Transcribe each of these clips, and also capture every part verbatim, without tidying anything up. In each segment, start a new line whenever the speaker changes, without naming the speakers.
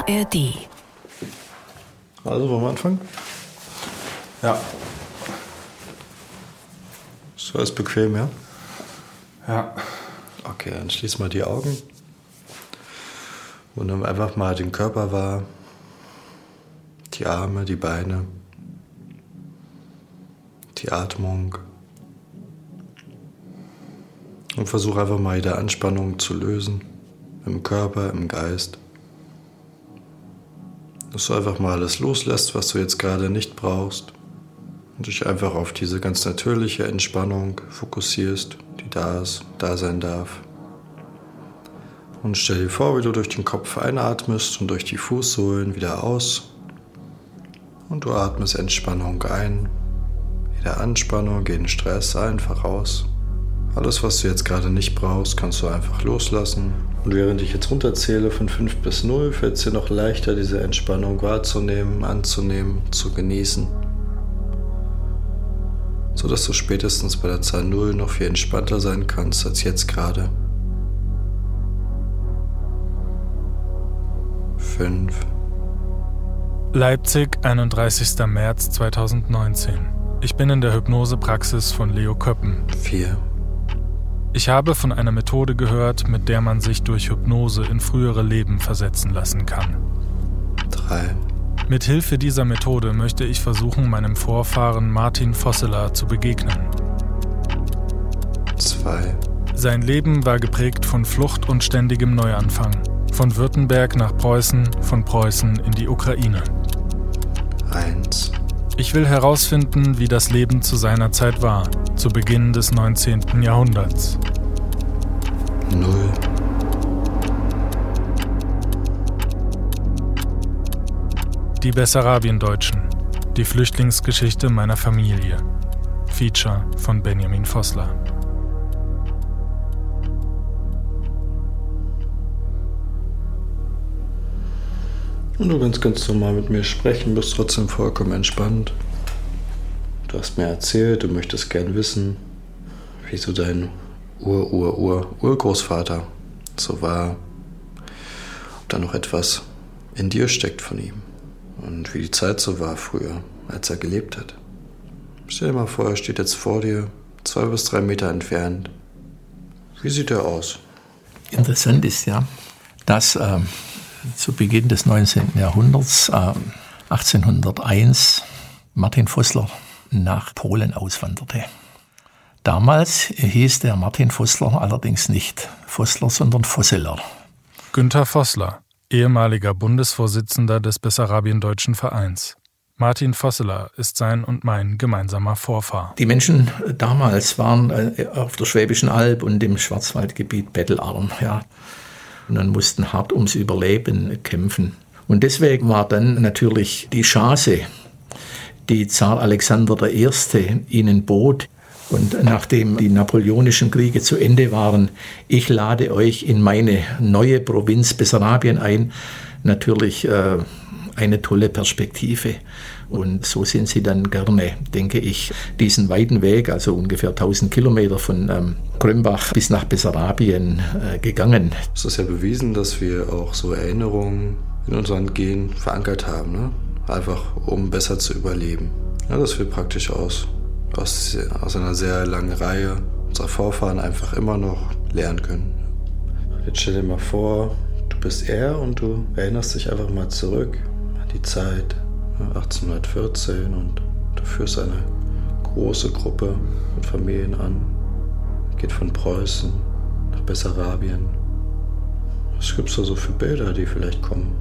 A R D.
Also, wollen wir anfangen?
Ja.
Ist alles bequem, ja?
Ja.
Okay, dann schließ mal die Augen. Und nimm einfach mal den Körper wahr. Die Arme, die Beine. Die Atmung. Und versuch einfach mal jede Anspannung zu lösen. Im Körper, im Geist. Dass du einfach mal alles loslässt, was du jetzt gerade nicht brauchst. Und dich einfach auf diese ganz natürliche Entspannung fokussierst, die da ist, da sein darf. Und stell dir vor, wie du durch den Kopf einatmest und durch die Fußsohlen wieder aus. Und du atmest Entspannung ein. Jede Anspannung, jeden Stress einfach aus. Alles, was du jetzt gerade nicht brauchst, kannst du einfach loslassen. Und während ich jetzt runterzähle von fünf bis null, fällt es dir noch leichter, diese Entspannung wahrzunehmen, anzunehmen, zu genießen. Sodass du spätestens bei der Zahl null noch viel entspannter sein kannst als jetzt gerade. fünf.
Leipzig, einunddreißigster März zweitausendneunzehn. Ich bin in der Hypnosepraxis von Leo Köppen.
vier.
Ich habe von einer Methode gehört, mit der man sich durch Hypnose in frühere Leben versetzen lassen kann.
drei.
Mit Hilfe dieser Methode möchte ich versuchen, meinem Vorfahren Martin Vosseler zu begegnen.
zwei.
Sein Leben war geprägt von Flucht und ständigem Neuanfang. Von Württemberg nach Preußen, von Preußen in die Ukraine.
eins.
Ich will herausfinden, wie das Leben zu seiner Zeit war, zu Beginn des neunzehnten Jahrhunderts.
null.
Die Bessarabiendeutschen. Die Flüchtlingsgeschichte meiner Familie. Feature von Benjamin Vossler.
Und du kannst ganz normal mit mir sprechen, bist trotzdem vollkommen entspannt. Du hast mir erzählt, du möchtest gern wissen, wie so dein Ur-Ur-Ur-Urgroßvater so war. Ob da noch etwas in dir steckt von ihm. Und wie die Zeit so war früher, als er gelebt hat. Stell dir mal vor, er steht jetzt vor dir, zwei bis drei Meter entfernt. Wie sieht er aus?
Interessant ist ja, dass äh, zu Beginn des neunzehnten Jahrhunderts, äh, achtzehnhunderteins, Martin Vossler nach Polen auswanderte. Damals hieß der Martin Vossler allerdings nicht Vossler, sondern Vosseler.
Günther Vossler, ehemaliger Bundesvorsitzender des Bessarabiendeutschen Vereins. Martin Vosseler ist sein und mein gemeinsamer Vorfahr.
Die Menschen damals waren auf der Schwäbischen Alb und im Schwarzwaldgebiet bettelarm, ja. Und dann mussten hart ums Überleben kämpfen. Und deswegen war dann natürlich die Chance, die Zar Alexander der Erste ihnen bot. Und nachdem die napoleonischen Kriege zu Ende waren, ich lade euch in meine neue Provinz Bessarabien ein, natürlich äh, eine tolle Perspektive. Und so sind sie dann gerne, denke ich, diesen weiten Weg, also ungefähr tausend Kilometer von ähm, Krömbach bis nach Bessarabien äh, gegangen.
Es ist ja bewiesen, dass wir auch so Erinnerungen in unseren Genen verankert haben, ne? Einfach um besser zu überleben. Ja, dass wir praktisch aus, aus, aus einer sehr langen Reihe unserer Vorfahren einfach immer noch lernen können. Jetzt stell dir mal vor, du bist er und du erinnerst dich einfach mal zurück an die Zeit achtzehnhundertvierzehn und du führst eine große Gruppe mit Familien an. Geht von Preußen nach Bessarabien. Was gibt es da so für Bilder, die vielleicht kommen?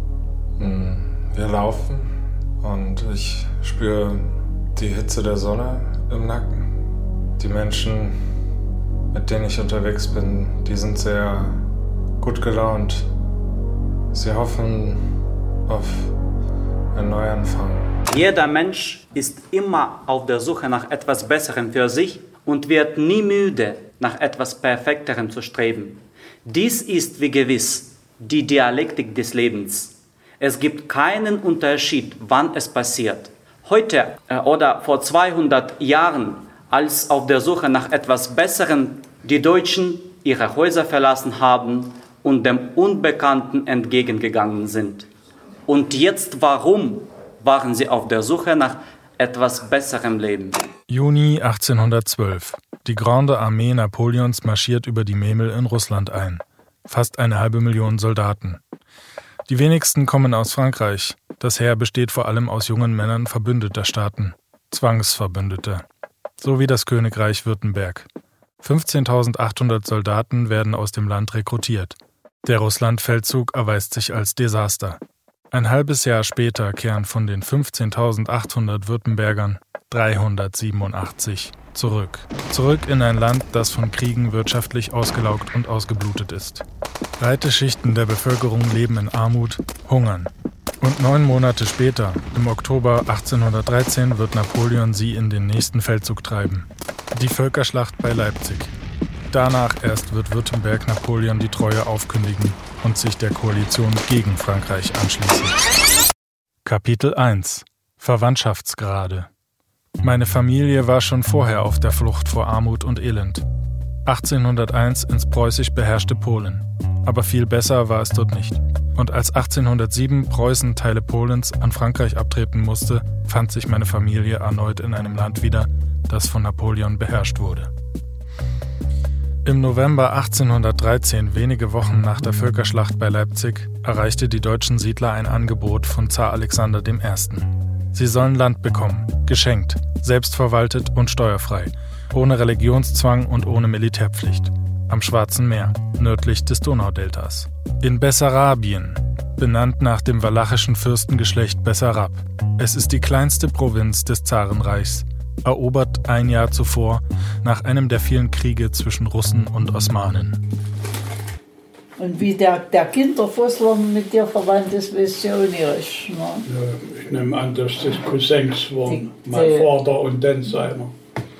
Wir laufen und ich spüre die Hitze der Sonne im Nacken. Die Menschen, mit denen ich unterwegs bin, die sind sehr gut gelaunt. Sie hoffen auf einen Neuanfang.
Jeder Mensch ist immer auf der Suche nach etwas Besserem für sich und wird nie müde, nach etwas Perfekterem zu streben. Dies ist wie gewiss die Dialektik des Lebens. Es gibt keinen Unterschied, wann es passiert. Heute äh, oder vor zweihundert Jahren, als auf der Suche nach etwas Besserem die Deutschen ihre Häuser verlassen haben und dem Unbekannten entgegengegangen sind. Und jetzt warum waren sie auf der Suche nach etwas besserem Leben?
Juni achtzehnhundertzwölf. Die Grande Armee Napoleons marschiert über die Memel in Russland ein. Fast eine halbe Million Soldaten. Die wenigsten kommen aus Frankreich. Das Heer besteht vor allem aus jungen Männern verbündeter Staaten. Zwangsverbündete. So wie das Königreich Württemberg. fünfzehntausendachthundert Soldaten werden aus dem Land rekrutiert. Der Russlandfeldzug erweist sich als Desaster. Ein halbes Jahr später kehren von den fünfzehntausendachthundert Württembergern dreihundertsiebenundachtzig zurück. Zurück in ein Land, das von Kriegen wirtschaftlich ausgelaugt und ausgeblutet ist. Breite Schichten der Bevölkerung leben in Armut, hungern. Und neun Monate später, im Oktober achtzehnhundertdreizehn, wird Napoleon sie in den nächsten Feldzug treiben. Die Völkerschlacht bei Leipzig. Danach erst wird Württemberg Napoleon die Treue aufkündigen und sich der Koalition gegen Frankreich anschließen. Kapitel eins. Verwandtschaftsgrade. Meine Familie war schon vorher auf der Flucht vor Armut und Elend. achtzehnhunderteins ins preußisch beherrschte Polen. Aber viel besser war es dort nicht. Und als achtzehnhundertsieben Preußen Teile Polens an Frankreich abtreten musste, fand sich meine Familie erneut in einem Land wieder, das von Napoleon beherrscht wurde. Im November achtzehnhundertdreizehn, wenige Wochen nach der Völkerschlacht bei Leipzig, erreichte die deutschen Siedler ein Angebot von Zar Alexander der Erste. Sie sollen Land bekommen, geschenkt, selbstverwaltet und steuerfrei, ohne Religionszwang und ohne Militärpflicht. Am Schwarzen Meer, nördlich des Donaudeltas. In Bessarabien, benannt nach dem walachischen Fürstengeschlecht Bessarab. Es ist die kleinste Provinz des Zarenreichs, erobert ein Jahr zuvor nach einem der vielen Kriege zwischen Russen und Osmanen.
Und wie der, der Kinderfussler mit dir verwandt ist, weißt du auch nicht. Ne?
Ja, ich nehme an, dass das Cousins waren,
Die-
mein
die-
Vater und dann seiner.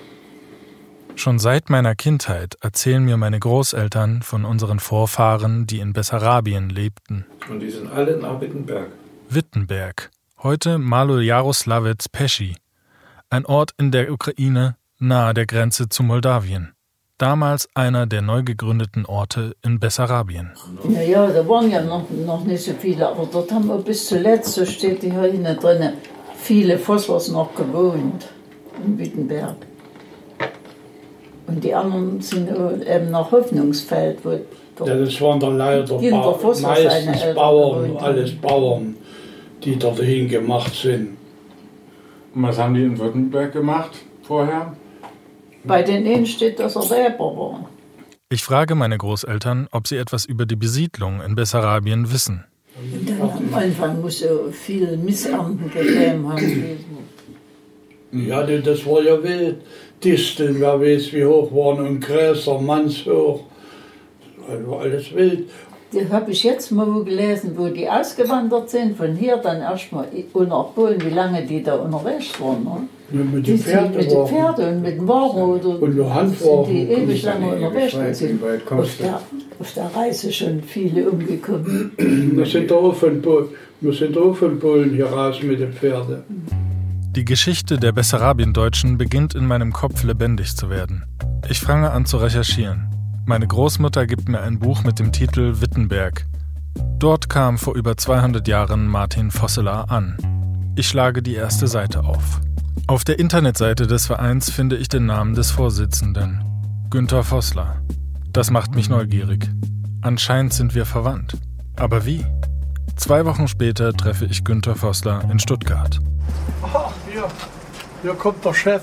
Schon seit meiner Kindheit erzählen mir meine Großeltern von unseren Vorfahren, die in Bessarabien lebten.
Und die sind alle nach Wittenberg.
Wittenberg, heute Malojaroslavets Peschi, ein Ort in der Ukraine nahe der Grenze zu Moldawien. Damals einer der neu gegründeten Orte in Bessarabien.
Naja, da waren ja noch, noch nicht so viele, aber dort haben wir bis zuletzt, so steht hier hinten drin, viele Fosslers noch gewohnt in Wittenberg. Und die anderen sind eben nach Hoffnungsfeld, wo
Ja, das waren dann leider
Kinder
ba
Vossler seine
meistens
Eltern
Bauern,
gewohnt haben.
alles Bauern, die dorthin gemacht sind.
Und was haben die in Württemberg gemacht vorher?
bei den einen steht, dass er Weber war.
Ich frage meine Großeltern, ob sie etwas über die Besiedlung in Bessarabien wissen.
Und dann am Anfang muss er viel Missernten gegeben haben.
Ja, nee, das war ja wild. Disteln, wer weiß wie hoch waren und Gräser, mannshoch. Das war alles wild.
Das habe ich jetzt mal wo gelesen, wo die ausgewandert sind, von hier dann erstmal nach Polen, wie lange die da unterwegs waren. Ne?
Ja, mit
Die
den
sind
Pferden
mit den
waren.
Pferden und mit dem Wagen oder
Und nur Handwagen.
sind die ewig lange
Ewig
unterwegs
weit,
und sind
wie weit
auf
kommst du?
der, auf der Reise schon viele umgekommen.
Wir sind auch von Polen, wir sind auch von Polen hier raus mit den Pferden.
Die Geschichte der Bessarabiendeutschen beginnt in meinem Kopf lebendig zu werden. Ich fange an zu recherchieren. Meine Großmutter gibt mir ein Buch mit dem Titel Wittenberg. Dort kam vor über zweihundert Jahren Martin Vosseler an. Ich schlage die erste Seite auf. Auf der Internetseite des Vereins finde ich den Namen des Vorsitzenden, Günther Vossler. Das macht mich neugierig. Anscheinend sind wir verwandt. Aber wie? Zwei Wochen später treffe ich Günther Vossler in Stuttgart.
Ach, hier, hier kommt der Chef.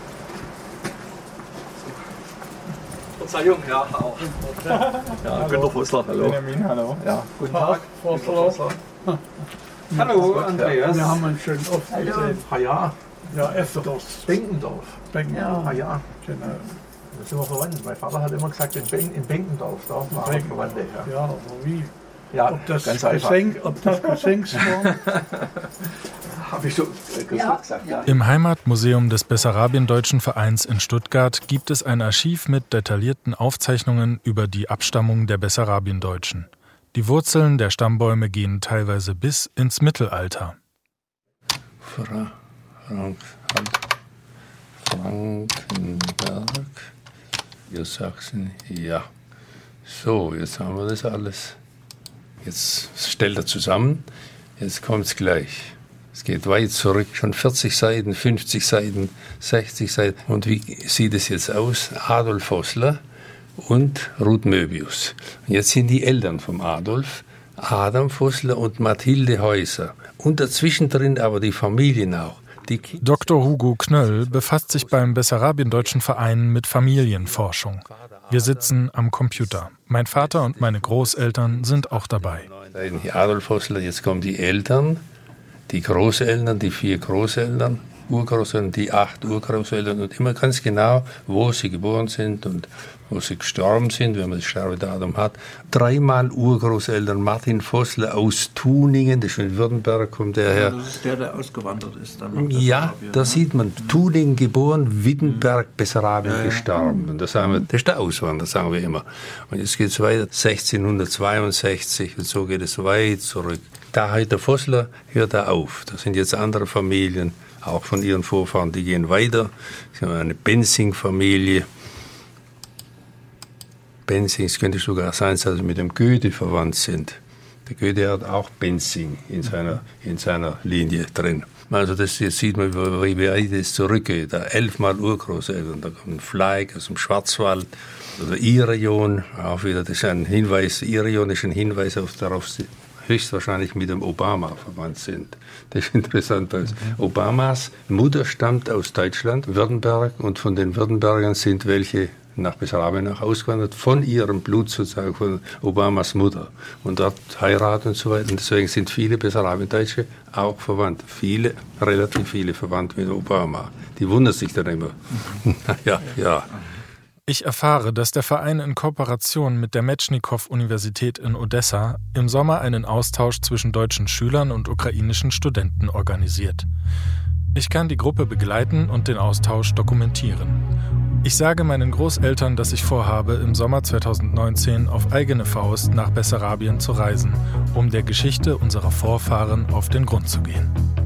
Verzeihung, ja, auch. Ja, Günter Vossler, hallo.
Benjamin, hallo. Ja,
Guten Tag, Frau Vossler.
Hallo, Andreas.
Wir haben uns schon oft gesehen.
Ah ja,
Ja, öfters.
Benkendorf.
Becken.
Ja.
Ah ja,
Genau.
da sind wir verwandt. Mein Vater hat immer gesagt, in, ben in Benkendorf, da waren wir
Becken.
Verwandte. Ja,
Ja, aber wie?
ja
Ob das
ganz einfach.
Cousin, ob das Cousins waren?
Habe ich so äh,
Ja.
gesagt, ja.
Im Heimatmuseum des Bessarabiendeutschen Vereins in Stuttgart gibt es ein Archiv mit detaillierten Aufzeichnungen über die Abstammung der Bessarabiendeutschen. Die Wurzeln der Stammbäume gehen teilweise bis ins Mittelalter.
Fra Frank Frankenberg, wir Sachsen, ja,
So, jetzt haben wir das alles. Jetzt stellt er zusammen. Jetzt kommt es gleich. Es geht weit zurück, schon vierzig Seiten, fünfzig Seiten, sechzig Seiten. Und wie sieht es jetzt aus? Adolf Vossler und Ruth Möbius. Und jetzt sind die Eltern vom Adolf, Adam Vossler und Mathilde Häuser. Und dazwischen drin aber die Familien auch. Die
Doktor Hugo Knöll befasst sich beim Bessarabien-Deutschen Verein mit Familienforschung. Wir sitzen am Computer. Mein Vater und meine Großeltern sind auch dabei.
Adolf Vossler, jetzt kommen die Eltern. Die Großeltern, die vier Großeltern, Urgroßeltern, die acht Urgroßeltern und immer ganz genau, wo sie geboren sind und wo sie gestorben sind, wenn man das Sterbedatum hat. Dreimal Urgroßeltern, Martin Vossler aus Tuningen, das ist in Württemberg, kommt der her.
Das ist der, der ausgewandert ist. Dann
ja, da sieht man, Tuningen geboren, Wittenberg, Bessarabien ja, gestorben. Und das, sagen wir, das ist der Auswanderer, sagen wir immer. Und jetzt geht es weiter, sechzehnhundertzweiundsechzig und so geht es weit zurück. Da hört der Vossler, hört er auf. Da sind jetzt andere Familien, auch von ihren Vorfahren, die gehen weiter. Sie haben eine Benzing-Familie. Benzing, es könnte sogar sein, dass sie mit dem Goethe verwandt sind. Der Goethe hat auch Benzing in seiner, in seiner Linie drin. Also das, jetzt sieht man, wie weit es zurückgeht. Da elfmal Urgroßeltern, da kommt ein Fleig aus dem Schwarzwald. Oder Irion, auch wieder, das ist ein Hinweis, Irion ist ein Hinweis auf, darauf, dass sie höchstwahrscheinlich mit dem Obama verwandt sind. Das ist interessant, weil Obamas Mutter stammt aus Deutschland, Württemberg, und von den Württembergern sind welche nach Bessarabien nach ausgewandert, von ihrem Blut sozusagen, von Obamas Mutter. Und dort heiraten und so weiter. Und deswegen sind viele Bessarabien-Deutsche auch verwandt. Viele, relativ viele verwandt mit Obama. Die wundern sich dann immer. ja, ja.
Ich erfahre, dass der Verein in Kooperation mit der Metschnikow-Universität in Odessa im Sommer einen Austausch zwischen deutschen Schülern und ukrainischen Studenten organisiert. Ich kann die Gruppe begleiten und den Austausch dokumentieren. Ich sage meinen Großeltern, dass ich vorhabe, im Sommer zweitausendneunzehn auf eigene Faust nach Bessarabien zu reisen, um der Geschichte unserer Vorfahren auf den Grund zu gehen.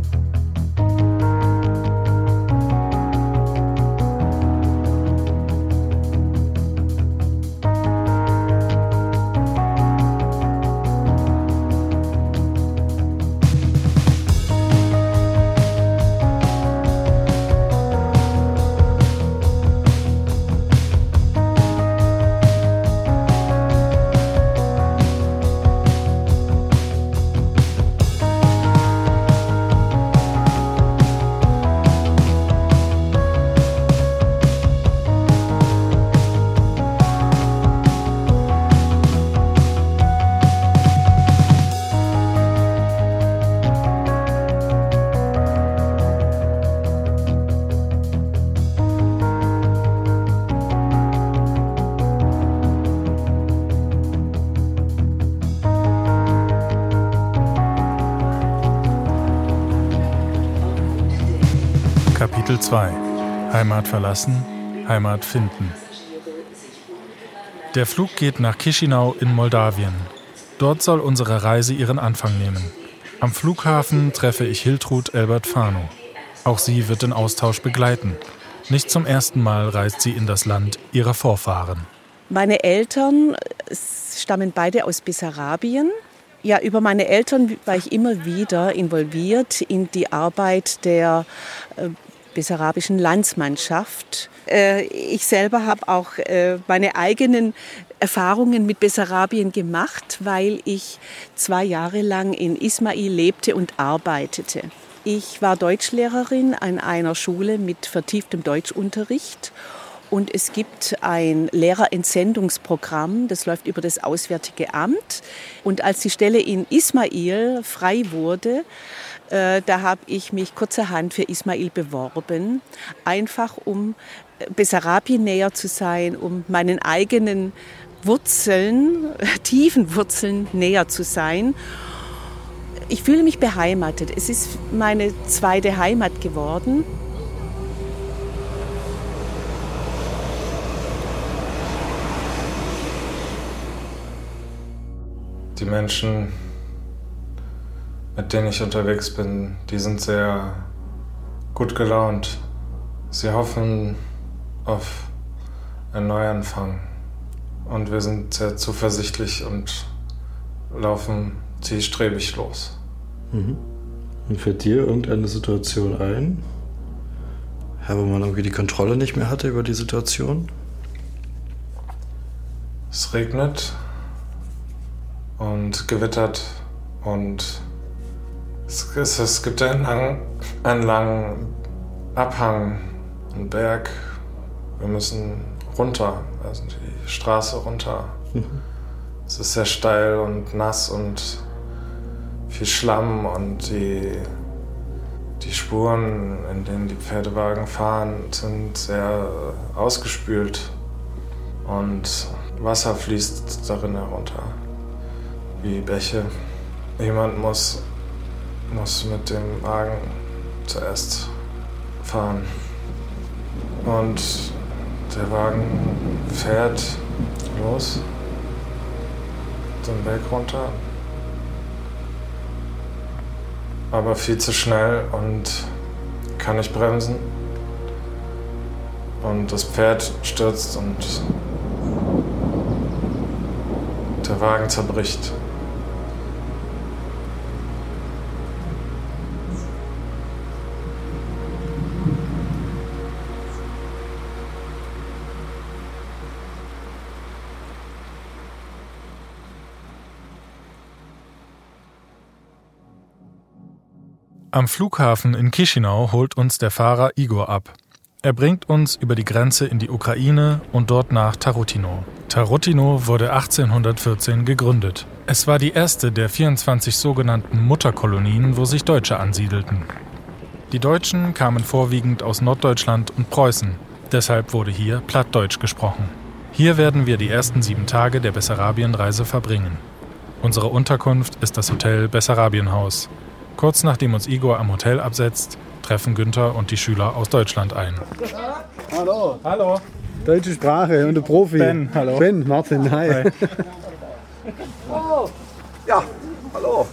Kapitel zwei. Heimat verlassen, Heimat finden. Der Flug geht nach Chișinău in Moldawien. Dort soll unsere Reise ihren Anfang nehmen. Am Flughafen treffe ich Hiltrud Elbert-Fano. Auch sie wird den Austausch begleiten. Nicht zum ersten Mal reist sie in das Land ihrer Vorfahren.
Meine Eltern stammen beide aus Bessarabien. Ja, über meine Eltern war ich immer wieder involviert in die Arbeit der äh, bessarabischen Landsmannschaft. Äh, ich selber habe auch äh, meine eigenen Erfahrungen mit Bessarabien gemacht, weil ich zwei Jahre lang in Ismail lebte und arbeitete. Ich war Deutschlehrerin an einer Schule mit vertieftem Deutschunterricht. Und es gibt ein Lehrerentsendungsprogramm, das läuft über das Auswärtige Amt. Und als die Stelle in Ismail frei wurde, äh, da habe ich mich kurzerhand für Ismail beworben, einfach um Bessarabien näher zu sein, um meinen eigenen Wurzeln, tiefen Wurzeln näher zu sein. Ich fühle mich beheimatet. Es ist meine zweite Heimat geworden.
Die Menschen, mit denen ich unterwegs bin, die sind sehr gut gelaunt. Sie hoffen auf einen Neuanfang. und wir sind sehr zuversichtlich und laufen zielstrebig los.
Mhm. Und fällt dir irgendeine Situation ein, wo man irgendwie die Kontrolle nicht mehr hatte über die Situation?
Es regnet und gewittert und es, es, es gibt einen langen, einen langen Abhang, einen Berg. Wir müssen runter, also die Straße runter. Mhm. Es ist sehr steil und nass und viel Schlamm und die, die Spuren, in denen die Pferdewagen fahren, sind sehr ausgespült und Wasser fließt darin herunter, wie Bäche. Jemand muss, muss mit dem Wagen zuerst fahren und der Wagen fährt los, den Berg runter, aber viel zu schnell und kann nicht bremsen. Und das Pferd stürzt und der Wagen zerbricht.
Am Flughafen in Chișinău holt uns der Fahrer Igor ab. Er bringt uns über die Grenze in die Ukraine und dort nach Tarutino. Tarutino wurde achtzehnhundertvierzehn gegründet. Es war die erste der vierundzwanzig sogenannten Mutterkolonien, wo sich Deutsche ansiedelten. Die Deutschen kamen vorwiegend aus Norddeutschland und Preußen. Deshalb wurde hier Plattdeutsch gesprochen. Hier werden wir die ersten sieben Tage der Bessarabienreise verbringen. Unsere Unterkunft ist das Hotel Bessarabienhaus. Kurz nachdem uns Igor am Hotel absetzt, treffen Günther und die Schüler aus Deutschland ein.
Hallo.
Hallo.
Deutsche Sprache und der Profi.
Ben, hallo.
Ben, Martin, hi.
Hi.
Oh. Ja, hallo.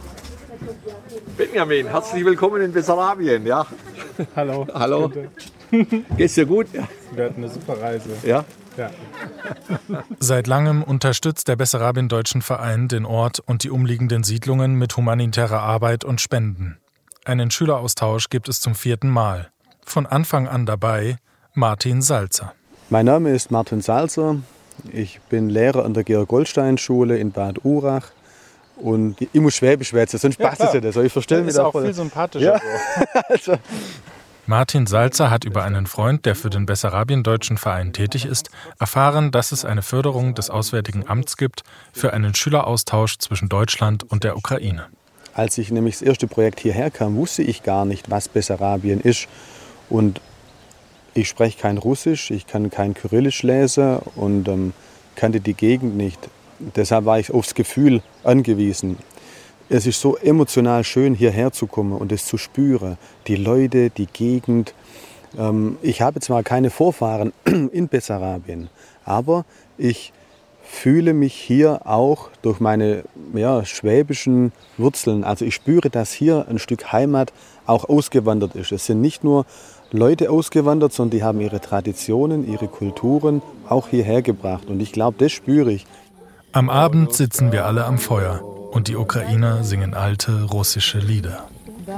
Benjamin, herzlich willkommen in Bessarabien, ja.
Hallo.
Hallo. Geht's dir gut? Ja.
Wir hatten eine super Reise.
Ja?
Ja. Seit langem unterstützt der Bessarabien-Deutschen Verein den Ort und die umliegenden Siedlungen mit humanitärer Arbeit und Spenden. Einen Schüleraustausch gibt es zum vierten Mal. Von Anfang an dabei Martin Salzer.
Mein Name ist Martin Salzer. Ich bin Lehrer an der Georg-Goldstein-Schule in Bad Urach. Und ich muss Schwäbisch schwätzen, sonst passt es ja nicht. Ich verstehe mich
ist auch
voll.
viel sympathischer.
Ja. Also.
Martin Salzer hat über einen Freund, der für den Bessarabien-Deutschen Verein tätig ist, erfahren, dass es eine Förderung des Auswärtigen Amts gibt für einen Schüleraustausch zwischen Deutschland und der Ukraine.
Als ich nämlich das erste Projekt hierher kam, wusste ich gar nicht, was Bessarabien ist. Und ich spreche kein Russisch, ich kann kein Kyrillisch lesen und ähm, kannte die Gegend nicht. Deshalb war ich aufs Gefühl angewiesen. Es ist so emotional schön, hierher zu kommen und es zu spüren. Die Leute, die Gegend. Ähm, ich habe zwar keine Vorfahren in Bessarabien, aber ich fühle mich hier auch durch meine ja, schwäbischen Wurzeln. Also ich spüre, dass hier ein Stück Heimat auch ausgewandert ist. Es sind nicht nur Leute ausgewandert, sondern die haben ihre Traditionen, ihre Kulturen auch hierher gebracht. Und ich glaube, das spüre ich.
Am Abend sitzen wir alle am Feuer und die Ukrainer singen alte russische Lieder.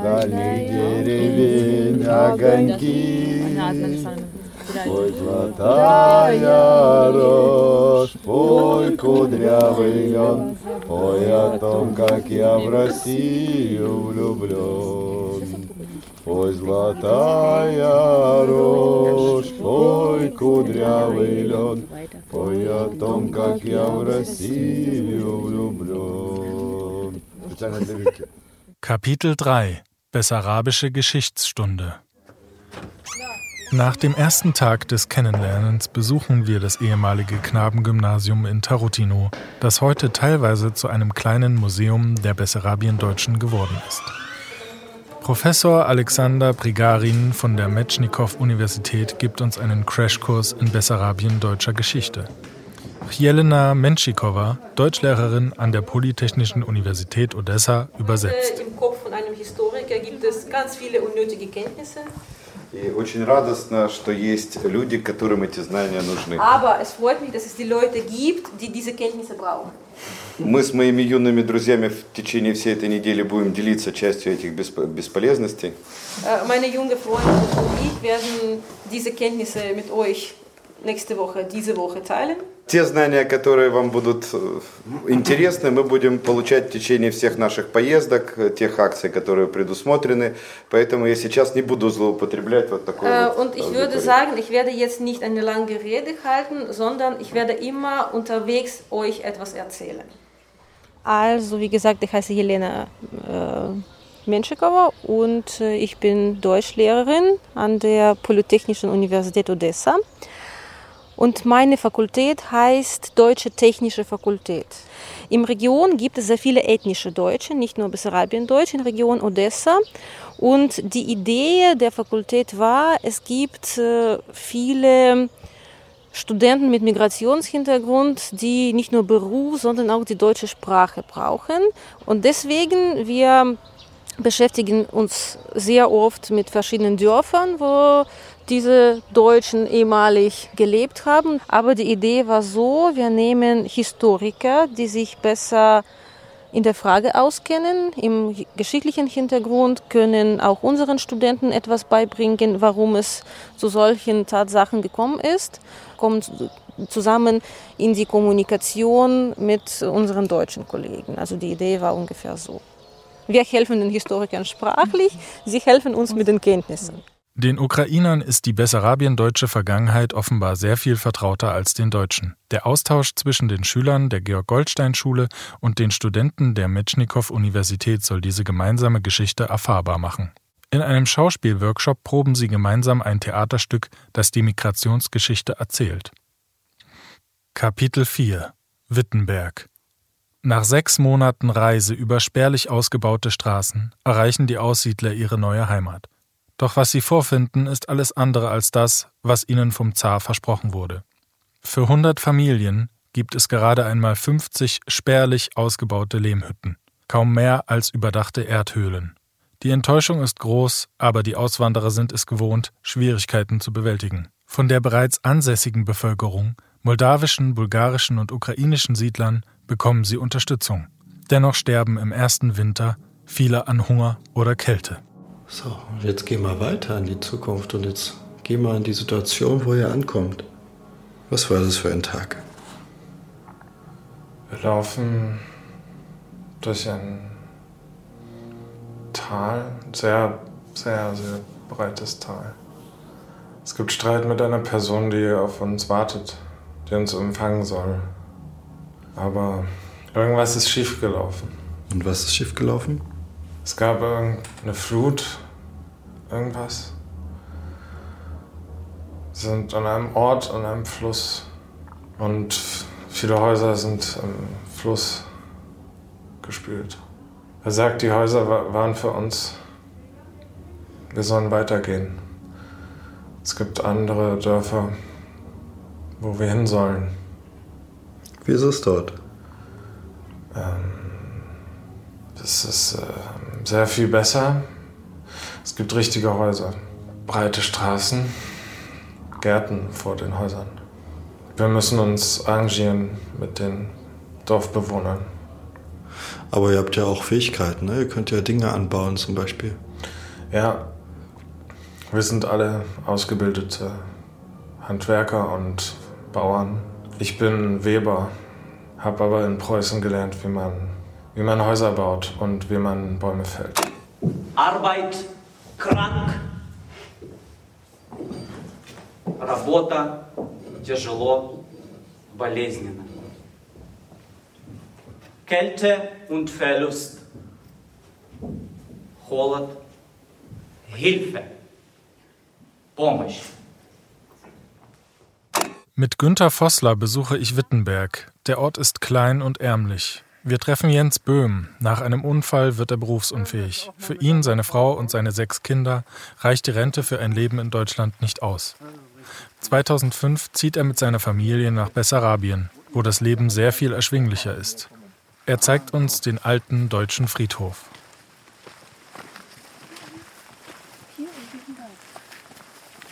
Ой, золотая рожь, пой, кудрявый лен, пой о том, как я в Россию влюблен. Пой, золотая рожь, пой, кудрявый лен, пой о том, как я в Россию влюблен.
Kapitel drei – Bessarabische Geschichtsstunde. Nach dem ersten Tag des Kennenlernens besuchen wir das ehemalige Knabengymnasium in Tarutino, das heute teilweise zu einem kleinen Museum der Bessarabien-Deutschen geworden ist. Professor Alexander Prigarin von der Metschnikow-Universität gibt uns einen Crashkurs in Bessarabien-deutscher Geschichte. Jelena Menschikowa, Deutschlehrerin an der Polytechnischen Universität Odessa, übersetzt.
Im Kopf von einem Historiker gibt es ganz viele unnötige Kenntnisse.
И очень радостно, что есть люди, которым эти знания нужны.
Aber es freut mich, dass es die Leute gibt, die diese Kenntnisse brauchen.
Мы с моими юными друзьями в течение всей этой недели будем делиться частью этих бесполезностей.
Meine jungen Freunde und ich werden diese Kenntnisse mit euch nächste Woche, diese Woche teilen.
Те знания, которые вам будут интересны, мы будем получать в течение всех наших поездок, тех акций, которые предусмотрены. Поэтому я сейчас не буду злоупотреблять вот такой
äh,
вот.
Und ich würde sagen, ich werde jetzt nicht eine lange Rede halten, sondern ich werde immer unterwegs euch etwas erzählen. Also, wie gesagt, ich heiße Jelena äh, Menschikowa und äh, ich bin Deutschlehrerin an der Polytechnischen Universität Odessa. Und meine Fakultät heißt Deutsche Technische Fakultät. Im Region gibt es sehr viele ethnische Deutsche, nicht nur Bessarabien-Deutsche, in der Region Odessa. Und die Idee der Fakultät war, es gibt äh, viele Studenten mit Migrationshintergrund, die nicht nur Beruf, sondern auch die deutsche Sprache brauchen. Und deswegen, wir beschäftigen uns sehr oft mit verschiedenen Dörfern, wo diese Deutschen ehemalig gelebt haben. Aber die Idee war so, wir nehmen Historiker, die sich besser in der Frage auskennen, im geschichtlichen Hintergrund, können auch unseren Studenten etwas beibringen, warum es zu solchen Tatsachen gekommen ist, kommen zusammen in die Kommunikation mit unseren deutschen Kollegen. Also die Idee war ungefähr so. Wir helfen den Historikern sprachlich, sie helfen uns mit den Kenntnissen.
Den Ukrainern ist die bessarabien-deutsche Vergangenheit offenbar sehr viel vertrauter als den Deutschen. Der Austausch zwischen den Schülern der Georg-Goldstein-Schule und den Studenten der Metschnikow-Universität soll diese gemeinsame Geschichte erfahrbar machen. In einem Schauspielworkshop proben sie gemeinsam ein Theaterstück, das die Migrationsgeschichte erzählt. Kapitel vier – Wittenberg. Nach sechs Monaten Reise über spärlich ausgebaute Straßen erreichen die Aussiedler ihre neue Heimat. Doch was sie vorfinden, ist alles andere als das, was ihnen vom Zar versprochen wurde. Für hundert Familien gibt es gerade einmal fünfzig spärlich ausgebaute Lehmhütten, kaum mehr als überdachte Erdhöhlen. Die Enttäuschung ist groß, aber die Auswanderer sind es gewohnt, Schwierigkeiten zu bewältigen. Von der bereits ansässigen Bevölkerung, moldawischen, bulgarischen und ukrainischen Siedlern, bekommen sie Unterstützung. Dennoch sterben im ersten Winter viele an Hunger oder Kälte.
So, jetzt gehen wir weiter in die Zukunft und jetzt gehen wir in die Situation, wo ihr ankommt. Was war das für ein Tag?
Wir laufen durch ein Tal, sehr, sehr, sehr breites Tal. Es gibt Streit mit einer Person, die auf uns wartet, die uns empfangen soll. Aber irgendwas ist schiefgelaufen.
Und was ist schiefgelaufen?
Es gab eine Flut, irgendwas. Wir sind an einem Ort, an einem Fluss. Und viele Häuser sind im Fluss gespült. Er sagt, die Häuser waren für uns. Wir sollen weitergehen. Es gibt andere Dörfer, wo wir hin sollen.
Wie ist es dort?
Ähm, das ist äh, sehr viel besser. Es gibt richtige Häuser, breite Straßen, Gärten vor den Häusern. Wir müssen uns arrangieren mit den Dorfbewohnern.
Aber ihr habt ja auch Fähigkeiten, ne? Ihr könnt ja Dinge anbauen zum Beispiel.
Ja, wir sind alle ausgebildete Handwerker und Bauern. Ich bin Weber, habe aber in Preußen gelernt, wie man, wie man Häuser baut und wie man Bäume fällt.
Arbeit, krank, работа, тяжело, болезненно. Kälte und Verlust, Холод, Hilfe, Помощь.
Mit Günter Vossler besuche ich Wittenberg. Der Ort ist klein und ärmlich. Wir treffen Jens Böhm. Nach einem Unfall wird er berufsunfähig. Für ihn, seine Frau und seine sechs Kinder reicht die Rente für ein Leben in Deutschland nicht aus. zweitausendfünf zieht er mit seiner Familie nach Bessarabien, wo das Leben sehr viel erschwinglicher ist. Er zeigt uns den alten deutschen Friedhof.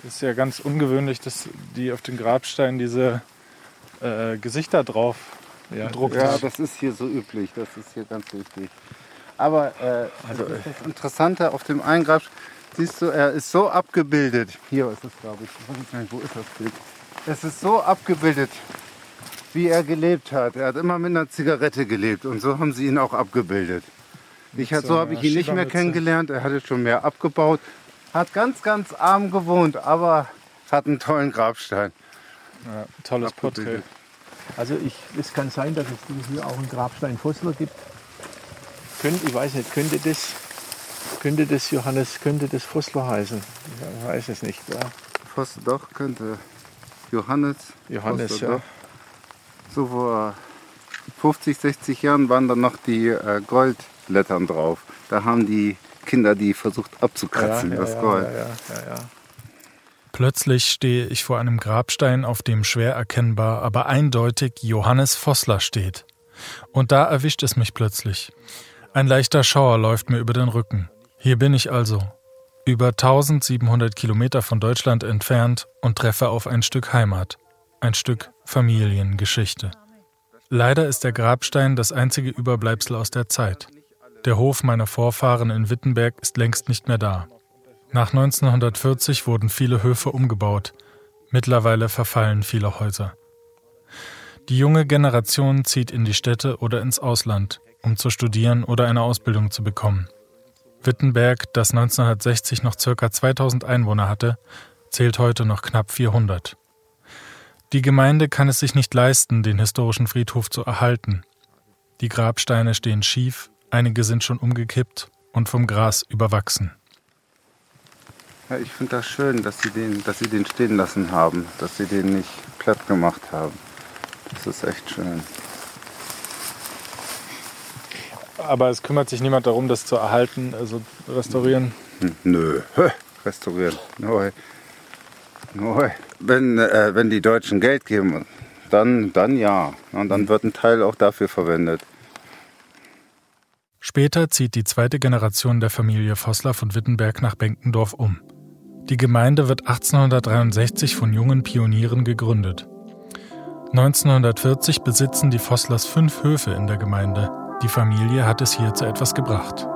Das ist ja ganz ungewöhnlich, dass die auf den Grabsteinen diese äh, Gesichter drauf
ja,
gedruckt
ja,
haben.
Das ist hier so üblich, das ist hier ganz wichtig. Aber äh, also, das, ist das Interessante, auf dem einen Grab, siehst du, er ist so abgebildet. Hier ist es, glaube ich. Ich weiß nicht, wo ist das Bild? Es ist so abgebildet, wie er gelebt hat. Er hat immer mit einer Zigarette gelebt und so haben sie ihn auch abgebildet. Ich, so, so habe ich ihn nicht mehr kennengelernt. Er hatte schon mehr abgebaut. Hat ganz, ganz arm gewohnt, aber hat einen tollen Grabstein.
Ja, tolles Porträt.
Also ich, es kann sein, dass es hier auch einen Grabstein Vossler gibt. Könnt, ich weiß nicht, könnte das, könnte das Johannes, könnte das Vossler heißen? Ich weiß es nicht. Ja.
Vossler, doch, könnte Johannes.
Johannes,
Vossler,
ja.
Doch. So vor fünfzig, sechzig Jahren waren dann noch die äh, Goldlettern drauf. Da haben die Kinder die versucht abzukratzen,
ja, ja,
das
ja,
Gold.
Ja, ja, ja, ja. Plötzlich stehe ich vor einem Grabstein, auf dem schwer erkennbar, aber eindeutig Johannes Vossler steht. Und da erwischt es mich plötzlich. Ein leichter Schauer läuft mir über den Rücken. Hier bin ich also, über tausendsiebenhundert Kilometer von Deutschland entfernt und treffe auf ein Stück Heimat, ein Stück Familiengeschichte. Leider ist der Grabstein das einzige Überbleibsel aus der Zeit. Der Hof meiner Vorfahren in Wittenberg ist längst nicht mehr da. Nach neunzehnhundertvierzig wurden viele Höfe umgebaut. Mittlerweile verfallen viele Häuser. Die junge Generation zieht in die Städte oder ins Ausland, um zu studieren oder eine Ausbildung zu bekommen. Wittenberg, das neunzehnhundertsechzig noch ca. zweitausend Einwohner hatte, zählt heute noch knapp vierhundert. Die Gemeinde kann es sich nicht leisten, den historischen Friedhof zu erhalten. Die Grabsteine stehen schief, einige sind schon umgekippt und vom Gras überwachsen.
Ja, ich finde das schön, dass sie, den, dass sie den stehen lassen haben, dass sie den nicht platt gemacht haben. Das ist echt schön.
Aber es kümmert sich niemand darum, das zu erhalten, also restaurieren?
Nö, restaurieren. Neu. Neu. Wenn, äh, wenn die Deutschen Geld geben, dann, dann ja. Und dann wird ein Teil auch dafür verwendet.
Später zieht die zweite Generation der Familie Vossler von Wittenberg nach Benkendorf um. Die Gemeinde wird achtzehnhundertdreiundsechzig von jungen Pionieren gegründet. neunzehnhundertvierzig besitzen die Vosslers fünf Höfe in der Gemeinde. Die Familie hat es hier zu etwas gebracht.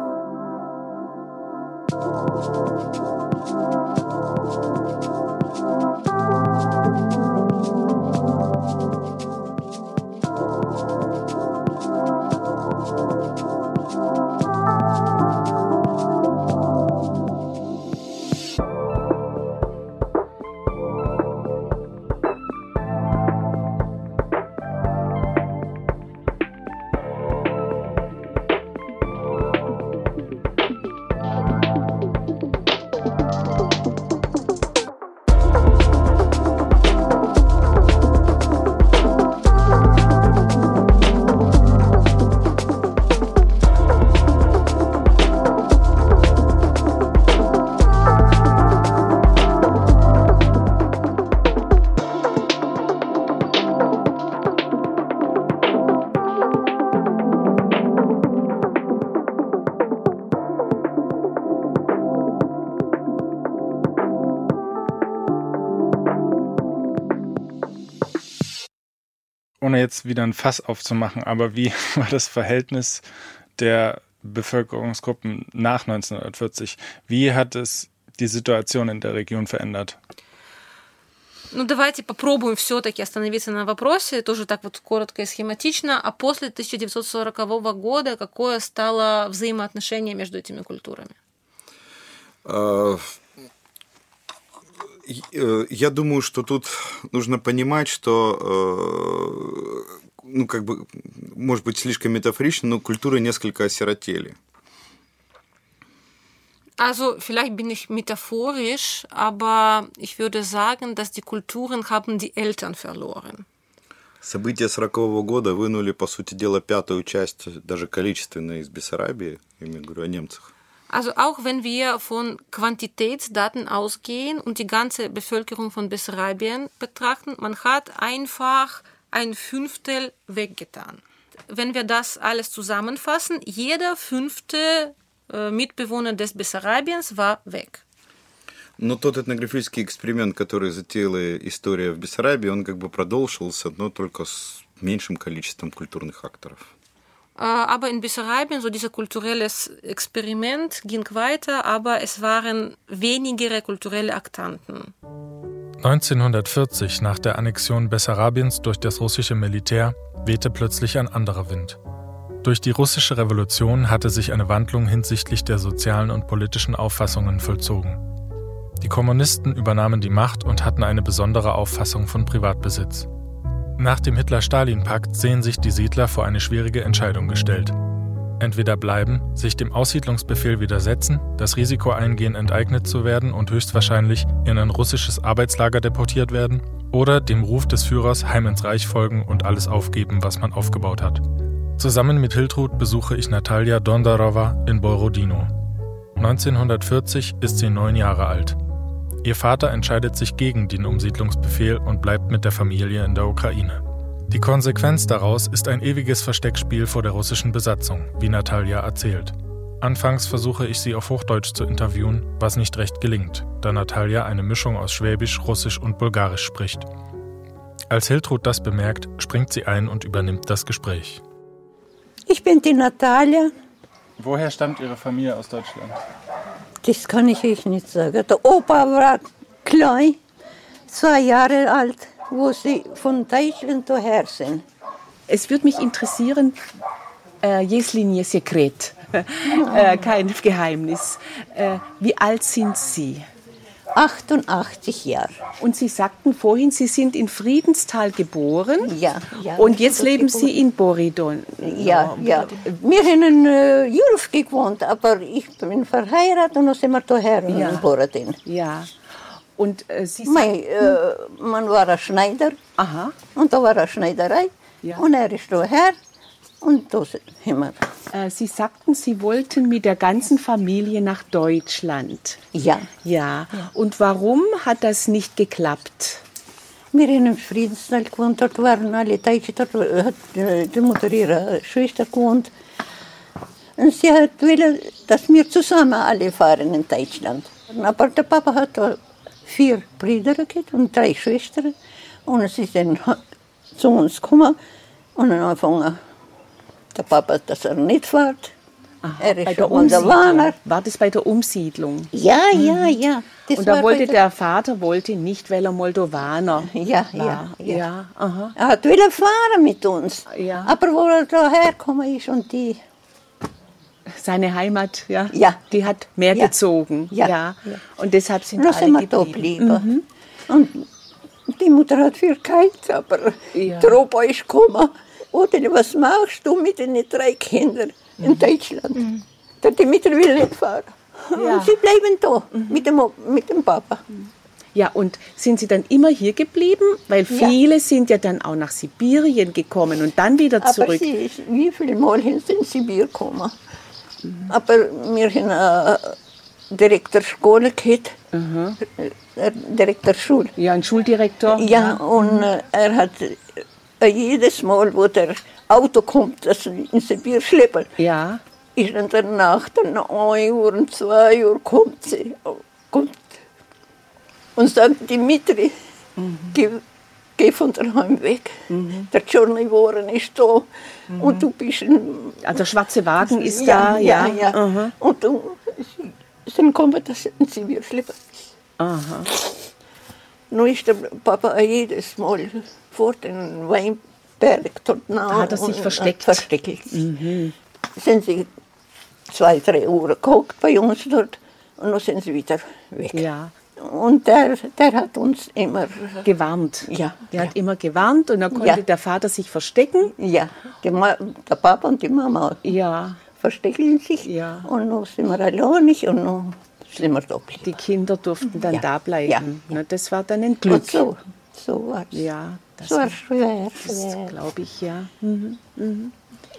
Ohne jetzt wieder ein Fass aufzumachen, aber wie war das Verhältnis der Bevölkerungsgruppen nach neunzehnhundertvierzig? Wie hat es die Situation in der Region verändert?
Ну, давайте попробуем все-таки остановиться на вопросе, тоже так вот коротко и схематично, а после тысяча девятьсот сорокового года какое стало взаимоотношение между этими культурами?
Я думаю, что тут нужно понимать, что, ну, как бы, может быть, слишком метафорично, но культуры несколько осиротели.
Also vielleicht bin ich metaphorisch, aber ich würde sagen, dass die Kulturen haben die Eltern verloren.
События сорокового года вынули, по сути дела, пятую часть, даже количественно, из Бессарабии, я говорю о немцах.
Also auch wenn wir von Quantitätsdaten ausgehen und die ganze Bevölkerung von Bessarabien betrachten, man hat einfach ein Fünftel weggetan. Wenn wir das alles zusammenfassen, jeder fünfte Mitbewohner des Bessarabiens war weg.
Но тот этнографический эксперимент, который затеяла история в Бессарабии, он как бы продолжился, но только с меньшим количеством культурных акторов.
Aber in Bessarabien, so dieses kulturelles Experiment ging weiter, aber es waren wenigere kulturelle Aktanten.
neunzehnhundertvierzig, nach der Annexion Bessarabiens durch das russische Militär, wehte plötzlich ein anderer Wind. Durch die russische Revolution hatte sich eine Wandlung hinsichtlich der sozialen und politischen Auffassungen vollzogen. Die Kommunisten übernahmen die Macht und hatten eine besondere Auffassung von Privatbesitz. Nach dem Hitler-Stalin-Pakt sehen sich die Siedler vor eine schwierige Entscheidung gestellt. Entweder bleiben, sich dem Aussiedlungsbefehl widersetzen, das Risiko eingehen, enteignet zu werden und höchstwahrscheinlich in ein russisches Arbeitslager deportiert werden, oder dem Ruf des Führers heim ins Reich folgen und alles aufgeben, was man aufgebaut hat. Zusammen mit Hiltrud besuche ich Natalia Dondarova in Borodino. neunzehnhundertvierzig ist sie neun Jahre alt. Ihr Vater entscheidet sich gegen den Umsiedlungsbefehl und bleibt mit der Familie in der Ukraine. Die Konsequenz daraus ist ein ewiges Versteckspiel vor der russischen Besatzung, wie Natalia erzählt. Anfangs versuche ich sie auf Hochdeutsch zu interviewen, was nicht recht gelingt, da Natalia eine Mischung aus Schwäbisch, Russisch und Bulgarisch spricht. Als Hiltrud das bemerkt, springt sie ein und übernimmt das Gespräch.
Ich bin die Natalia.
Woher stammt Ihre Familie aus Deutschland?
Das kann ich euch nicht sagen. Der Opa war klein, zwei Jahre alt, wo sie von Deutschland daher sind.
Es würde mich interessieren, äh, Jeslinie Sekret, äh, kein Geheimnis. Äh, wie alt sind Sie?
achtundachtzig Jahre.
Und Sie sagten vorhin, Sie sind in Friedenstal geboren.
Ja. ja
und jetzt leben geboren. Sie in Borodino.
Ja, ja. Wir haben in äh, Jurf gewohnt, aber ich bin verheiratet und dann sind wir daher
ja.
in Borodino.
Ja. Und äh, Sie
mein, äh, man war ein Schneider.
Aha.
Und da war eine Schneiderei.
Ja.
Und er ist daher. Und da sind wir.
Äh, Sie sagten, Sie wollten mit der ganzen Familie nach Deutschland.
Ja.
Ja. ja. Und warum hat das nicht geklappt?
Wir haben im Friedenstal gewohnt, dort waren alle Deutsche, dort hat die Mutter ihrer Schwester gewohnt. Und sie hat wollen, dass wir zusammen alle fahren in Deutschland. Aber der Papa hat vier Brüder gehabt und drei Schwestern. Und sie sind zu uns gekommen und dann angefangen, der Papa, dass er nicht fährt.
Aha,
er ist
bei der
schon Umsiedlung.
War das bei der Umsiedlung?
Ja, ja, ja.
Das und da wollte der Vater wollte nicht, weil er Moldauaner
ja,
war.
Ja, ja.
ja aha.
Er hat wollen fahren mit uns.
Ja.
Aber wo er daher gekommen ist und die...
Seine Heimat, ja,
ja.
die hat mehr
ja.
gezogen.
Ja.
Ja. Und deshalb sind
alle
sind wir
geblieben.
Da geblieben.
Mhm. Und die Mutter hat viel geheult, aber ja. der Opa ist gekommen. Oder was machst du mit den drei Kindern in mhm. Deutschland? Mhm. Die Mutter will nicht fahren. Ja. Und sie bleiben da mhm. mit, dem, mit dem Papa.
Ja, und sind Sie dann immer hier geblieben? Weil viele ja. sind ja dann auch nach Sibirien gekommen und dann wieder zurück.
Aber sie ist, wie viele Mal sind sie in Sibir gekommen? Mhm. Aber wir haben eine Direktorschule gehabt.
Mhm.
Direktorschule.
Ja, ein Schuldirektor.
Ja, ja. und äh, er hat äh, jedes Mal, wo der Auto kommt, das in Sibir schleppen,
ja.
ist in der Nacht, dann ein Uhr und zwei Uhr kommt sie. Kommt und sagt, Dimitri, mhm. geh, geh von daheim weg. Mhm. Der Johnny Warren ist da mhm. und du bist ein...
Also der schwarze Wagen ist
ja,
da,
ja.
ja.
ja.
Mhm.
Und du, dann kommt das in Sibir schleppen.
Aha.
Nun ist der Papa jedes Mal vor den Weinberg dort nah
hat er sich
und,
versteckt.
Und versteckt.
Mhm.
Sind sie zwei, drei Uhr geguckt bei uns dort und dann sind sie wieder weg.
Ja.
Und der, der hat uns immer
gewarnt.
Ja.
Der
ja.
hat immer gewarnt und dann konnte
ja.
der Vater sich verstecken.
Ja, die Ma- der Papa und die Mama
ja.
verstecken sich.
Ja.
Und dann sind wir alleinig und dann sind wir da geblieben.
Die Kinder durften dann
ja.
da bleiben.
Ja.
Na, das war dann ein Glück.
Und so, so war es.
Ja, das
so war schwer.
Das glaube ich, ja. Mhm. Mhm.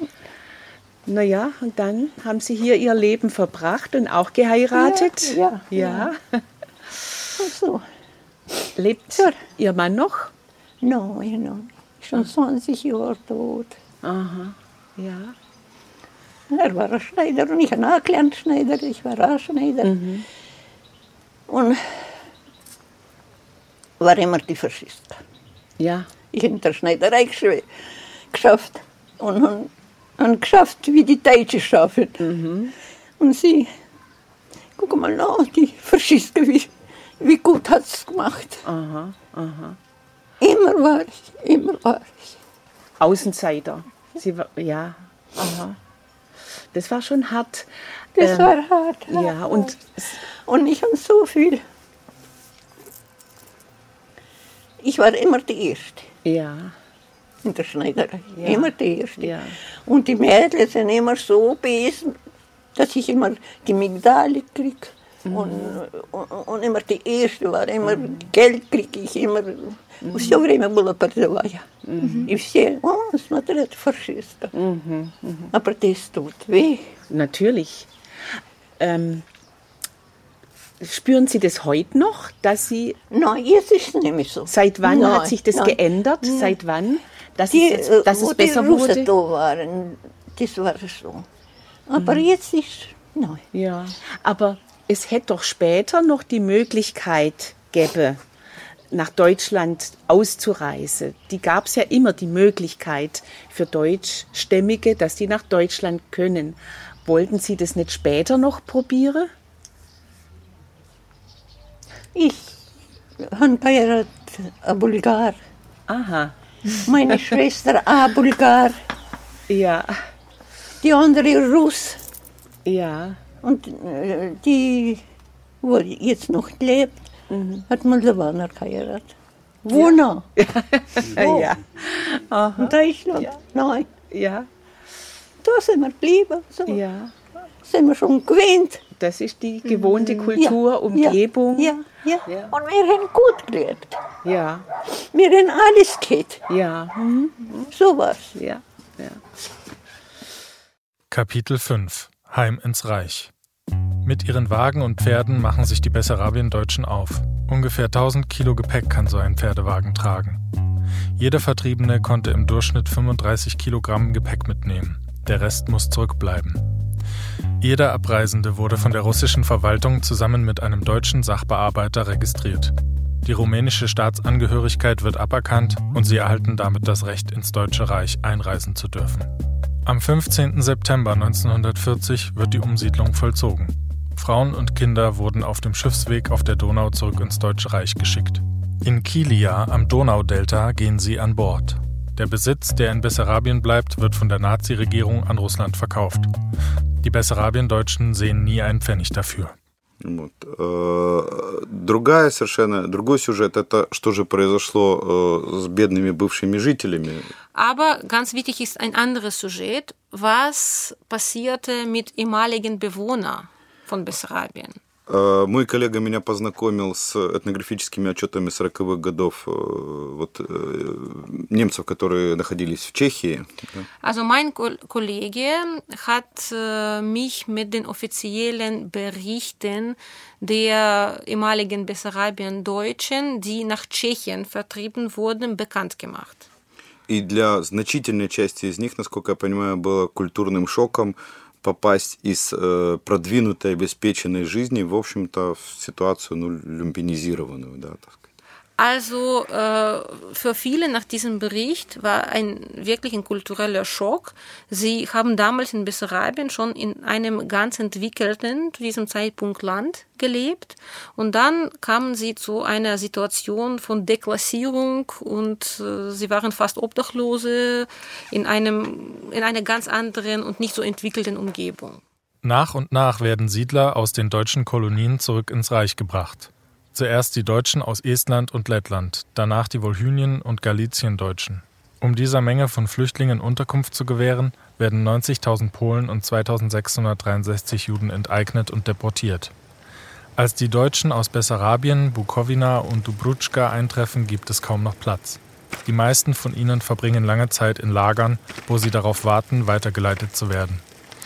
Naja, und dann haben Sie hier Ihr Leben verbracht und auch geheiratet.
Ja, ja.
ja.
ja. So.
Lebt
ja.
Ihr Mann noch?
Nein, no, no. Schon zwanzig Jahre tot.
Aha, ja.
Er war ein Schneider und ich ein Schneider, ich war auch Schneider.
Mhm.
Und war immer die Faschisten.
Ja.
Ich habe in der Schneiderei geschafft und habe geschafft, wie die Deutschen schaffen.
Mhm.
Und sie, guck mal nach, die Faschisten, wie, wie gut hat es gemacht.
Aha, aha.
Immer war ich, immer war ich.
Außenseiter. Sie war, ja, aha. Das war schon hart.
Das
ähm,
war hart. hart
ja, und,
und ich habe so viel. Ich war immer die Erste.
Ja.
In der Schneiderei.
Ja.
Immer die Erste.
Ja.
Und die Mädels sind immer so besen, dass ich immer die Medaille kriege. Mhm. Und, und, und immer die Erste war. Immer mhm. Geld kriege ich immer. Mhm. Все время была передовая. Mhm. И все, oh, смотрят, фашисты.
Mhm. Mhm.
Aber das tut weh.
Natürlich. Ähm, spüren Sie das heute noch, dass Sie...
Nein, jetzt ist es nicht mehr so.
Seit wann
nein,
hat sich das
nein.
geändert?
Nein.
Seit wann? Dass
die,
es, jetzt, dass
wo
es besser
die Russen
wurde?
da waren, das war so. Aber mhm. jetzt ist nein.
Ja, aber es hätte doch später noch die Möglichkeit gäbe, nach Deutschland auszureisen. Die gab es ja immer, die Möglichkeit für Deutschstämmige, dass die nach Deutschland können. Wollten Sie das nicht später noch probieren?
Ich habe geheiratet, ein Bulgar.
Aha.
Meine Schwester, ein Bulgar.
Ja.
Die andere Russ.
Ja.
Und äh, die, wo jetzt noch lebt, mhm. hat Moldowaner geheiratet. Wo
ja.
noch?
Wo? Ja. Aha.
In Deutschland?
Ja.
Nein.
Ja.
Da sind wir geblieben. So.
Ja.
Sind wir schon gewöhnt.
Das ist die gewohnte Kultur,
ja.
Umgebung.
Ja. Ja. Ja. Und wir haben gut gelebt.
Ja.
Wir haben alles gehabt.
Ja. Mhm.
So war's.
Ja. Ja.
Kapitel fünf. Heim ins Reich. Mit ihren Wagen und Pferden machen sich die Bessarabiendeutschen auf. Ungefähr tausend Kilo Gepäck kann so ein Pferdewagen tragen. Jeder Vertriebene konnte im Durchschnitt fünfunddreißig Kilogramm Gepäck mitnehmen. Der Rest muss zurückbleiben. Jeder Abreisende wurde von der russischen Verwaltung zusammen mit einem deutschen Sachbearbeiter registriert. Die rumänische Staatsangehörigkeit wird aberkannt und sie erhalten damit das Recht, ins Deutsche Reich einreisen zu dürfen. Am fünfzehnten September neunzehnhundertvierzig wird die Umsiedlung vollzogen. Frauen und Kinder wurden auf dem Schiffsweg auf der Donau zurück ins Deutsche Reich geschickt. In Kilia am Donaudelta gehen sie an Bord. Der Besitz, der in Bessarabien bleibt, wird von der Nazi-Regierung an Russland verkauft. Die Bessarabiendeutschen sehen nie einen Pfennig dafür.
Вот. Другая совершенно, другой сюжет, это что же произошло с бедными бывшими жителями.
Aber ganz wichtig ist ein anderes Sujet, was passierte mit ehemaligen Bewohnern von Bessarabien.
Мой коллега меня познакомил с этнографическими отчетами сороковых годов вот, немцев, которые находились в Чехии.
Also mein Kollege hat mich mit den offiziellen Berichten der ehemaligen Bessarabien-Deutschen, die nach Tschechien vertrieben wurden, bekannt gemacht.
И для значительной части из них, насколько я понимаю, было культурным шоком попасть из э, продвинутой, обеспеченной жизни, в общем-то, в ситуацию ну, люмпинизированную, да, так сказать.
Also äh, für viele nach diesem Bericht war ein wirklich ein kultureller Schock. Sie haben damals in Bessarabien schon in einem ganz entwickelten, zu diesem Zeitpunkt Land gelebt und dann kamen sie zu einer Situation von Deklassierung und äh, sie waren fast Obdachlose in einem in einer ganz anderen und nicht so entwickelten Umgebung.
Nach und nach werden Siedler aus den deutschen Kolonien zurück ins Reich gebracht. Zuerst die Deutschen aus Estland und Lettland, danach die Wolhynien- und Galiziendeutschen. Um dieser Menge von Flüchtlingen Unterkunft zu gewähren, werden neunzigtausend Polen und zweitausendsechshundertdreiundsechzig Juden enteignet und deportiert. Als die Deutschen aus Bessarabien, Bukowina und Dubruczka eintreffen, gibt es kaum noch Platz. Die meisten von ihnen verbringen lange Zeit in Lagern, wo sie darauf warten, weitergeleitet zu werden.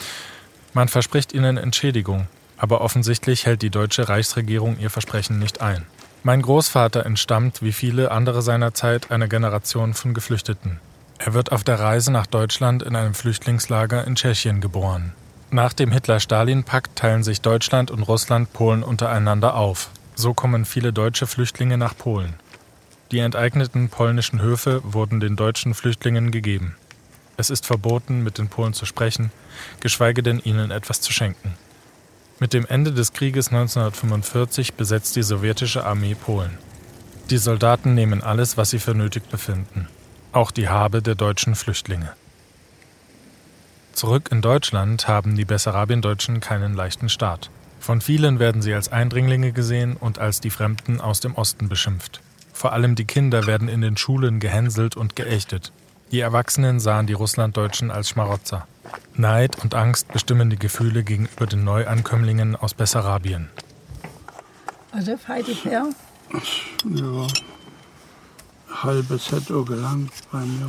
Man verspricht ihnen Entschädigung, aber offensichtlich hält die deutsche Reichsregierung ihr Versprechen nicht ein. Mein Großvater entstammt, wie viele andere seiner Zeit, einer Generation von Geflüchteten. Er wird auf der Reise nach Deutschland in einem Flüchtlingslager in Tschechien geboren. Nach dem Hitler-Stalin-Pakt teilen sich Deutschland und Russland Polen untereinander auf. So kommen viele deutsche Flüchtlinge nach Polen. Die enteigneten polnischen Höfe wurden den deutschen Flüchtlingen gegeben. Es ist verboten, mit den Polen zu sprechen, geschweige denn ihnen etwas zu schenken. Mit dem Ende des Krieges neunzehnhundertfünfundvierzig besetzt die sowjetische Armee Polen. Die Soldaten nehmen alles, was sie für nötig befinden. Auch die Habe der deutschen Flüchtlinge. Zurück in Deutschland haben die Bessarabiendeutschen keinen leichten Start. Von vielen werden sie als Eindringlinge gesehen und als die Fremden aus dem Osten beschimpft. Vor allem die Kinder werden in den Schulen gehänselt und geächtet. Die Erwachsenen sahen die Russlanddeutschen als Schmarotzer. Neid und Angst bestimmen die Gefühle gegenüber den Neuankömmlingen aus Bessarabien.
Also feitig her? Ja, halbes hätte auch gelangt bei mir.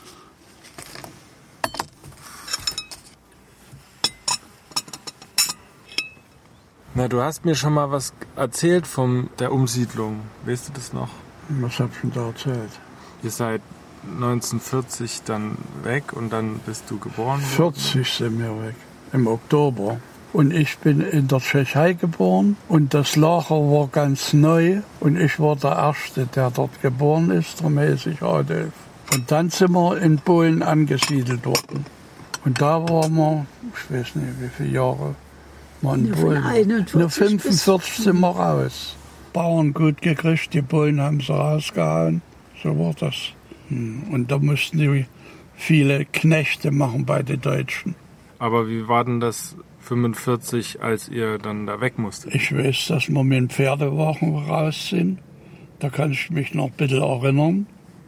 Na, du hast mir schon mal was erzählt von der Umsiedlung. Weißt du das noch?
Was hab ich denn da erzählt?
Ihr seid neunzehnhundertvierzig dann weg und dann bist du geboren worden?
vierzig sind wir weg, im Oktober. Und ich bin in der Tschechei geboren und das Lager war ganz neu und ich war der Erste, der dort geboren ist, darum heiße ich Adolf. Und dann sind wir in Polen angesiedelt worden. Und da waren wir, ich weiß nicht wie viele Jahre, wir in Polen. Nur fünfundvierzig sind wir raus. Bauern gut gekriegt, die Polen haben sie rausgehauen, so war das. Und da mussten die viele Knechte machen bei den Deutschen.
Aber wie war denn das fünfundvierzig, als ihr dann da weg musstet?
Ich weiß, dass wir mit dem Pferdewagen raus sind. Da kann ich mich noch ein bisschen erinnern.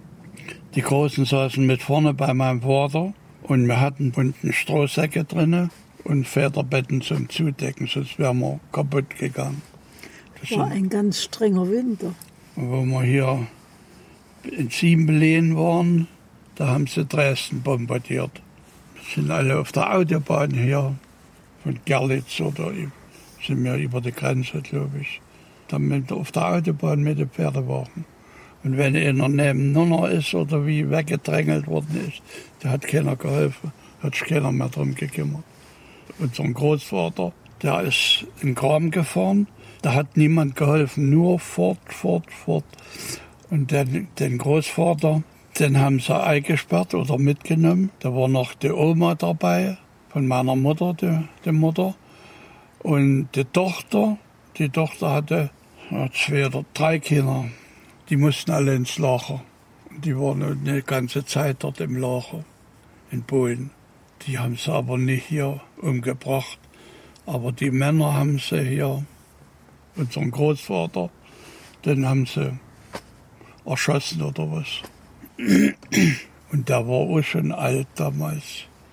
Die Großen saßen mit vorne bei meinem Vater und wir hatten unten Strohsäcke drin und Federbetten zum Zudecken, sonst wären wir kaputt gegangen.
Das war ein ganz strenger Winter.
Und wo wir hier in Siebenbelen waren, da haben sie Dresden bombardiert. Wir sind alle auf der Autobahn hier von Gerlitz oder sind wir über die Grenze, glaube ich. Dann auf der Autobahn mit dem Pferdewagen. Und wenn einer nebeneinander ist oder wie weggedrängelt worden ist, da hat keiner geholfen, hat sich keiner mehr drum gekümmert. Unser Großvater, der ist in den Kram gefahren, da hat niemand geholfen, nur fort, fort, fort. Und den, den Großvater, den haben sie eingesperrt oder mitgenommen. Da war noch die Oma dabei, von meiner Mutter, die, die Mutter. Und die Tochter, die Tochter hatte zwei oder drei Kinder. Die mussten alle ins Lager. Die waren eine ganze Zeit dort im Lager in Polen. Die haben sie aber nicht hier umgebracht. Aber die Männer haben sie hier, unseren Großvater, den haben sie erschossen oder was. Und der war auch schon alt damals.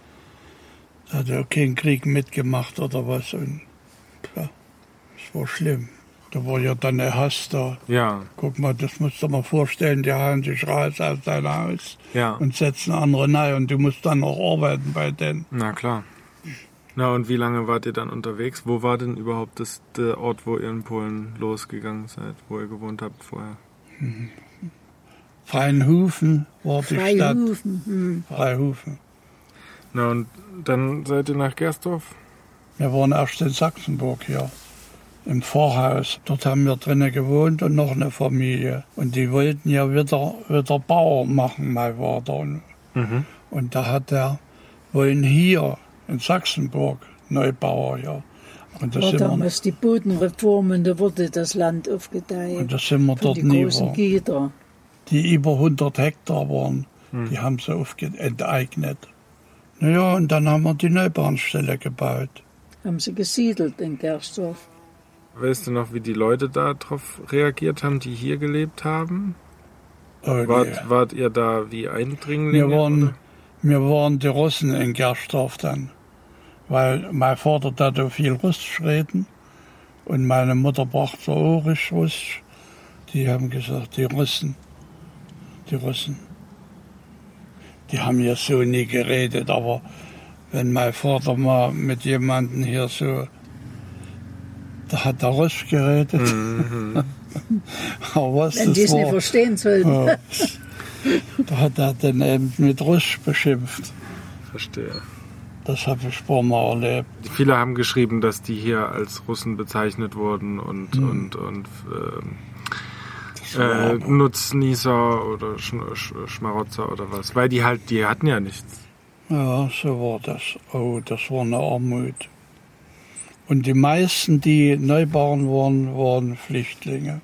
Der hat ja keinen Krieg mitgemacht oder was. Und ja, das war schlimm. Da war ja dann der Hass da.
Ja.
Guck mal, das musst du dir mal vorstellen, die hauen sich raus aus deinem Haus
ja.
und setzen andere rein und du musst dann noch arbeiten bei denen.
Na klar. Na und wie lange wart ihr dann unterwegs? Wo war denn überhaupt das, der Ort, wo ihr in Polen losgegangen seid, wo ihr gewohnt habt vorher?
Mhm. Freienhofen war die
Freienhofen.
Stadt.
Mhm.
Freienhofen.
Na und dann seid ihr nach Gersdorf?
Wir waren erst in Sachsenburg hier, im Pfarrhaus. Dort haben wir drinnen gewohnt und noch eine Familie. Und die wollten ja wieder, wieder Bauer machen, mein Vater.
Mhm.
Und da hat er, wollen hier in Sachsenburg Neubauer, ja. Und das
war
sind
damals wir, die Bodenreformen, da wurde das Land aufgeteilt.
Und das sind wir dort
die
nie
großen Gitter.
Die über hundert Hektar waren,
mhm.
die haben sie enteignet. Naja, und dann haben wir die Neubahnstelle gebaut.
Haben sie gesiedelt in Gersdorf.
Weißt du noch, wie die Leute darauf reagiert haben, die hier gelebt haben?
Oh,
wart,
nee.
wart ihr da wie Eindringlinge?
Wir waren,
oder?
wir waren die Russen in Gersdorf dann. Weil mein Vater da so viel Russisch reden und meine Mutter brachte auch Russisch. Die haben gesagt, die Russen, die Russen, die haben ja so nie geredet, aber wenn mein Vater mal mit jemandem hier so, da hat er Russisch geredet.
Mhm.
Aber was
wenn die es nicht verstehen sollten.
Ja, da hat er dann eben mit Russisch beschimpft.
Verstehe.
Das habe ich ein paar Mal erlebt.
Viele haben geschrieben, dass die hier als Russen bezeichnet wurden und,
hm.
und, und ähm, äh, Nutznießer oder Sch Sch Schmarotzer oder was? Weil die halt, die hatten ja nichts.
Ja, so war das. Oh, das war eine Armut. Und die meisten, die Neubauern waren, waren Flüchtlinge.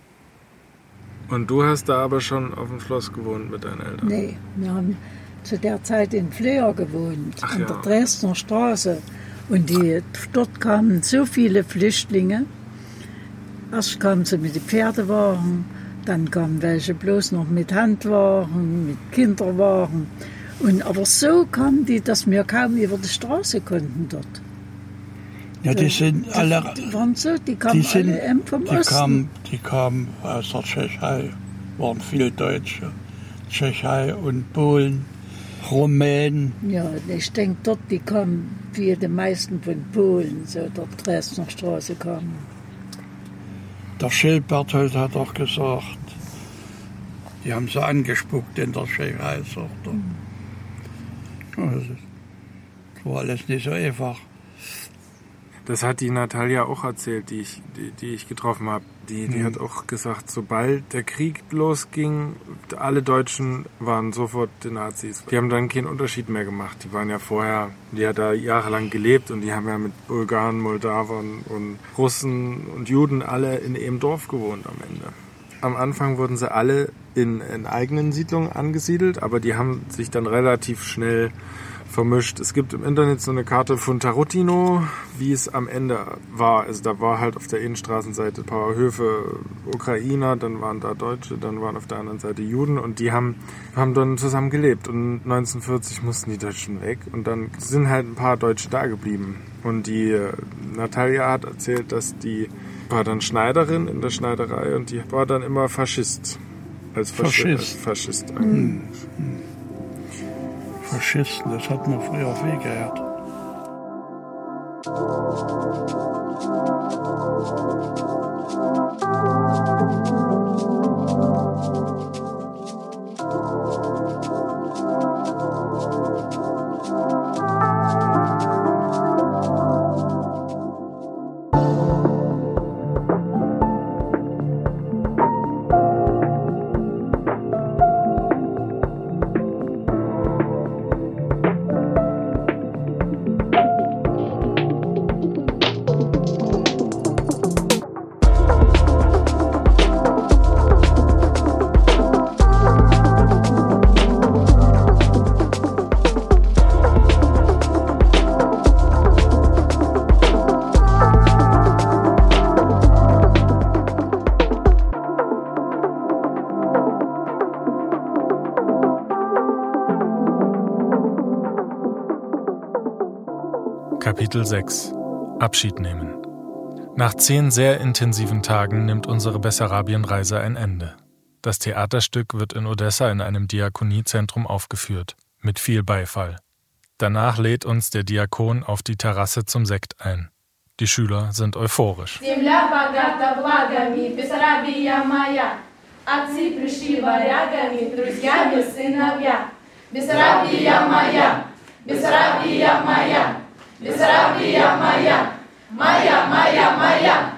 Und du hast da aber schon auf dem Schloss gewohnt mit deinen Eltern?
Nee, wir haben zu der Zeit in Fleur gewohnt,
Ach
an
ja.
der Dresdner Straße. Und die, dort kamen so viele Flüchtlinge. Erst kamen sie mit den Pferdewagen, dann kamen welche bloß noch mit Handwagen, mit Kinderwagen. Und aber so kamen die, dass wir kaum über die Straße konnten dort.
Ja, die sind
die,
alle.
Die waren so, die kamen
die sind,
alle vom
die
Osten.
kamen, die kamen aus der Tschechei, waren viele Deutsche. Tschechei und Polen, Rumänen.
Ja, ich denke dort, die kamen, wie die meisten von Polen, so der Dresdner Straße kamen.
Der Schildberthold hat auch gesagt, die haben sie angespuckt in der Tschechei, sagt er. Das war alles nicht so einfach.
Das hat die Natalia auch erzählt, die ich, die, die ich getroffen habe. Die, die mhm. hat auch gesagt, sobald der Krieg losging, alle Deutschen waren sofort die Nazis. Die haben dann keinen Unterschied mehr gemacht. Die waren ja vorher, die hat da jahrelang gelebt und die haben ja mit Bulgaren, Moldawern und Russen und Juden alle in einem Dorf gewohnt am Ende. Am Anfang wurden sie alle in, in eigenen Siedlungen angesiedelt, aber die haben sich dann relativ schnell vermischt. Es gibt im Internet so eine Karte von Tarutino, wie es am Ende war. Also da war halt auf der Innenstraßenseite ein paar Höfe Ukrainer, dann waren da Deutsche, dann waren auf der anderen Seite Juden und die haben, haben dann zusammen gelebt. Und neunzehnhundertvierzig mussten die Deutschen weg und dann sind halt ein paar Deutsche da geblieben. Und die äh, Natalia hat erzählt, dass die war dann Schneiderin in der Schneiderei und die war dann immer Faschist. Als Faschist. Als Faschist
hm. Faschisten, das hat man früher viel gehört.
Kapitel sechs. Abschied nehmen. Nach zehn sehr intensiven Tagen nimmt unsere Bessarabien-Reise ein Ende. Das Theaterstück wird in Odessa in einem Diakoniezentrum aufgeführt, mit viel Beifall. Danach lädt uns der Diakon auf die Terrasse zum Sekt ein. Die Schüler sind euphorisch.
Бессарабия моя, моя, моя, моя.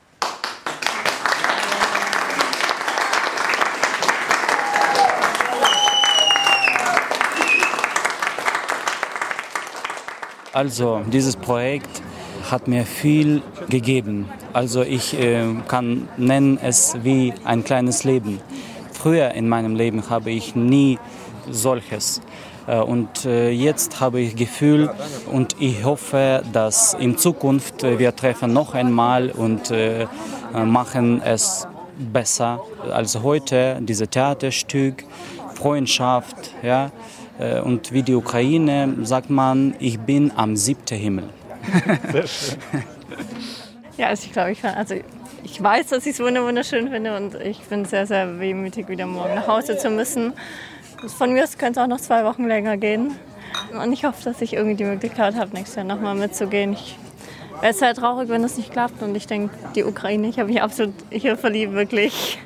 Also, dieses Projekt hat mir viel gegeben. Also ich äh, kann nennen es wie ein kleines Leben. Früher in meinem Leben habe ich nie solches. Und jetzt habe ich Gefühl und ich hoffe, dass in Zukunft wir treffen noch einmal und machen es besser als heute. Dieses Theaterstück, Freundschaft, ja. Und wie die Ukraine sagt man, ich bin am siebten Himmel.
Sehr schön. Ja, also ich glaube, ich, also ich weiß, dass ich es wunderschön finde und ich bin sehr, sehr wehmütig, wieder morgen nach Hause zu müssen. Von mir aus könnte es auch noch zwei Wochen länger gehen. Und ich hoffe, dass ich irgendwie die Möglichkeit habe, nächstes Jahr nochmal mitzugehen. Ich wäre sehr traurig, wenn das nicht klappt. Und ich denke, die Ukraine, ich habe mich absolut hier verliebt, wirklich.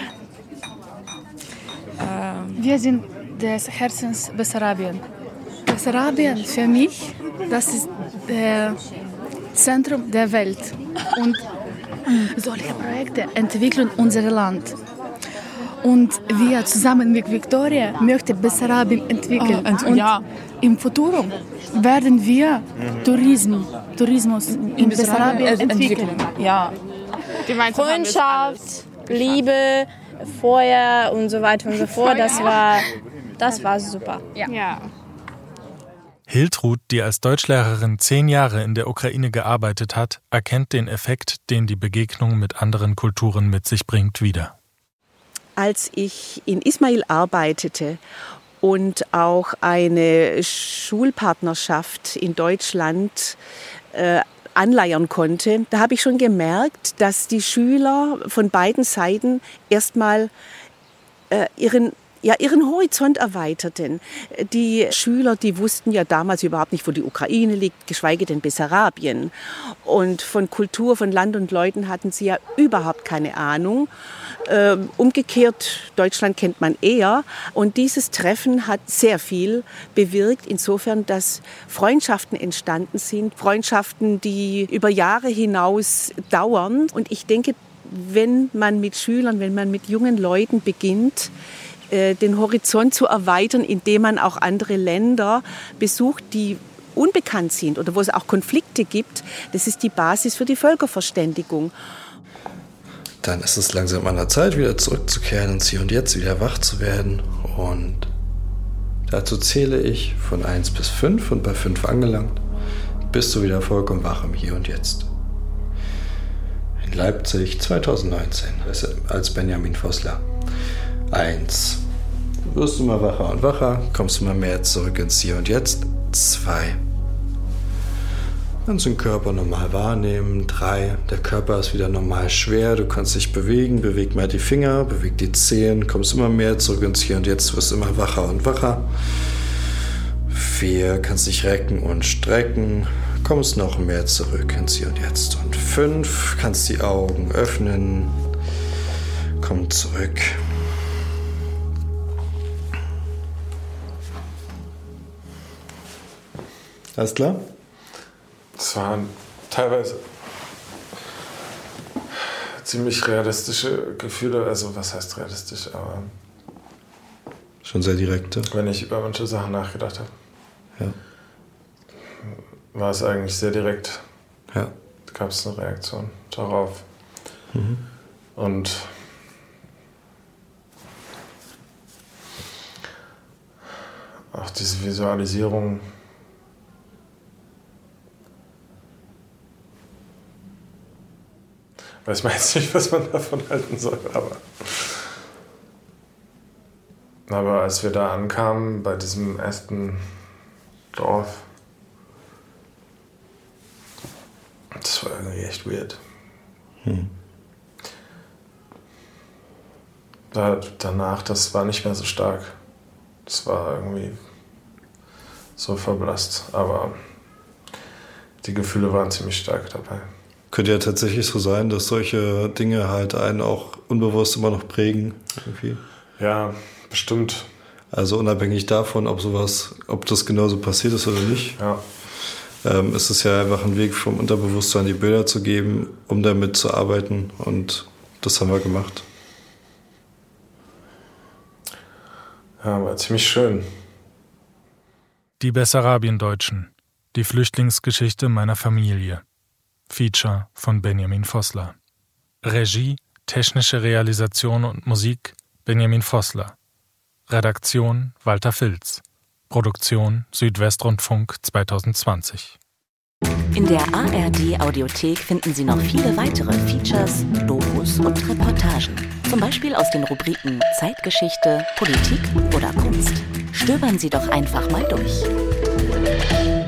Wir sind des Herzens Bessarabien. Bessarabien für mich, das ist das Zentrum der Welt. Und solche Projekte entwickeln unser Land. Und wir zusammen mit Victoria möchten Bessarabien entwickeln.
Oh, ent-
und
ja.
im Futurum werden wir
Mhm.
Tourismus, Tourismus in Bessarabien entwickeln.
Ja.
Freundschaft, Liebe, Feuer und so weiter und so fort. Das war, das war super.
Ja. ja.
Hiltrud, die als Deutschlehrerin zehn Jahre in der Ukraine gearbeitet hat, erkennt den Effekt, den die Begegnung mit anderen Kulturen mit sich bringt, wieder.
Als ich in Ismail arbeitete und auch eine Schulpartnerschaft in Deutschland äh, anleiern konnte, da habe ich schon gemerkt, dass die Schüler von beiden Seiten erstmal äh, ihren ja, ihren Horizont erweiterten. Die Schüler, die wussten ja damals überhaupt nicht, wo die Ukraine liegt, geschweige denn Bessarabien. Und von Kultur, von Land und Leuten hatten sie ja überhaupt keine Ahnung. Ähm, umgekehrt, Deutschland kennt man eher. Und dieses Treffen hat sehr viel bewirkt, insofern, dass Freundschaften entstanden sind. Freundschaften, die über Jahre hinaus dauern. Und ich denke, wenn man mit Schülern, wenn man mit jungen Leuten beginnt, den Horizont zu erweitern, indem man auch andere Länder besucht, die unbekannt sind oder wo es auch Konflikte gibt. Das ist die Basis für die Völkerverständigung.
Dann ist es langsam an der Zeit, wieder zurückzukehren ins Hier und Jetzt, wieder wach zu werden. Und dazu zähle ich von eins bis fünf und bei fünf angelangt, bist du wieder vollkommen wach im Hier und Jetzt. In Leipzig zweitausendneunzehn als Benjamin Vossler. Eins. Du wirst immer wacher und wacher, kommst immer mehr zurück ins Hier und Jetzt. Zwei. Kannst den Körper normal wahrnehmen. Drei. Der Körper ist wieder normal schwer, du kannst dich bewegen, beweg mal die Finger, beweg die Zehen, kommst immer mehr zurück ins Hier und Jetzt, wirst immer wacher und wacher. Vier. Kannst dich recken und strecken, kommst noch mehr zurück ins Hier und Jetzt. Und fünf. Kannst die Augen öffnen, komm zurück. Alles klar?
Das waren teilweise ziemlich realistische Gefühle. Also was heißt realistisch, aber...
Schon sehr direkte.
Wenn ich über manche Sachen nachgedacht habe.
Ja.
War es eigentlich sehr direkt.
Ja.
Da gab es eine Reaktion darauf.
Mhm.
Und... auch diese Visualisierung... Weiß man jetzt nicht, was man davon halten soll, aber... Aber als wir da ankamen, bei diesem ersten Dorf, das war irgendwie echt weird.
Hm.
Da, danach, das war nicht mehr so stark. Das war irgendwie so verblasst, aber die Gefühle waren ziemlich stark dabei.
Könnte ja tatsächlich so sein, dass solche Dinge halt einen auch unbewusst immer noch prägen. Irgendwie.
Ja, bestimmt.
Also unabhängig davon, ob sowas, ob das genauso passiert ist oder nicht,
ja.
ähm, ist es ja einfach ein Weg vom Unterbewusstsein, die Bilder zu geben, um damit zu arbeiten. Und das haben wir gemacht.
Ja, war ziemlich schön.
Die Bessarabien-Deutschen. Die Flüchtlingsgeschichte meiner Familie. Feature von Benjamin Vossler. Regie, technische Realisation und Musik Benjamin Vossler. Redaktion Walter Filz. Produktion Südwestrundfunk zwanzig zwanzig.
In der A R D-Audiothek finden Sie noch viele weitere Features, Dokus und Reportagen. Zum Beispiel aus den Rubriken Zeitgeschichte, Politik oder Kunst. Stöbern Sie doch einfach mal durch.